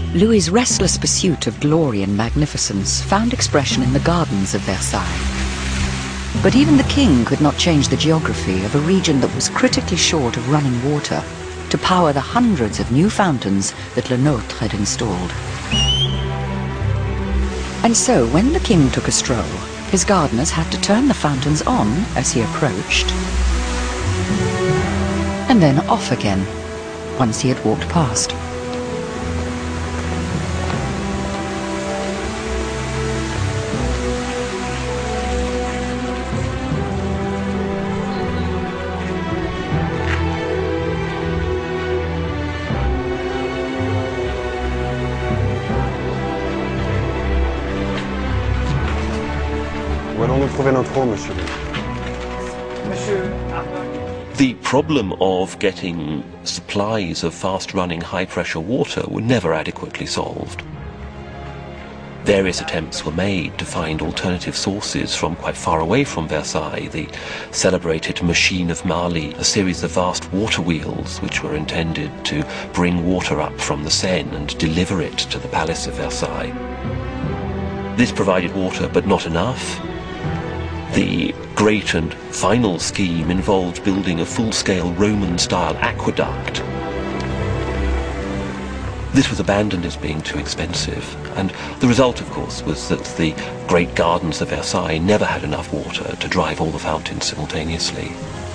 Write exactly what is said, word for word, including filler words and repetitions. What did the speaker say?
Louis's restless pursuit of glory and magnificence found expression in the gardens of Versailles. But even the king could not change the geography of a region that was critically short of running water to power the hundreds of new fountains that Le Nôtre had installed. And so, when the king took a stroll, his gardeners had to turn the fountains on as he approached, and then off again once he had walked past. The problem of getting supplies of fast-running, high-pressure water were never adequately solved. Various attempts were made to find alternative sources from quite far away from Versailles. The celebrated Machine of Marly, a series of vast water wheels which were intended to bring water up from the Seine and deliver it to the Palace of Versailles. This provided water, but not enough. The great and final scheme involved building a full-scale Roman-style aqueduct. This was abandoned as being too expensive, and the result, of course, was that the great gardens of Versailles never had enough water to drive all the fountains simultaneously.